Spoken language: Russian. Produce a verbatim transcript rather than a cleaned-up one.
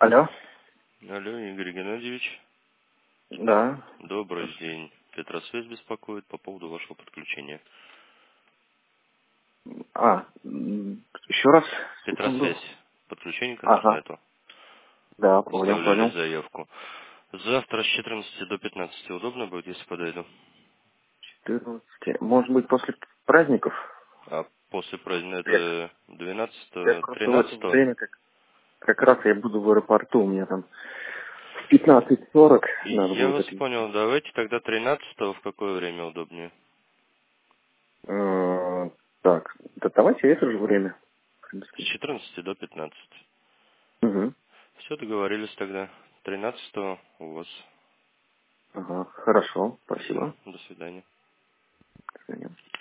Алло. Алло, Игорь Геннадьевич. Да. Добрый день. Петросвязь беспокоит по поводу вашего подключения. А, м, еще раз. Секунду. Петросвязь. Подключение к Ага. интернету. Да, понял, Оставляли понял. заявку. Завтра с четырнадцати до пятнадцати удобно будет, если подойду? четырнадцать. Может быть, после праздников? А после праздника Я, это я двенадцатого, просто в это тринадцатого? время как, как раз я буду в аэропорту. У меня там в пятнадцать сорок надо Я будет вас отлететь. понял. Давайте тогда тринадцатого в какое время удобнее? Э, Так, да давайте это же время. В С принципе. четырнадцати до пятнадцати. Угу. Все, договорились тогда. тринадцатого у вас. Ага, хорошо, Все, спасибо. до свидания. До свидания.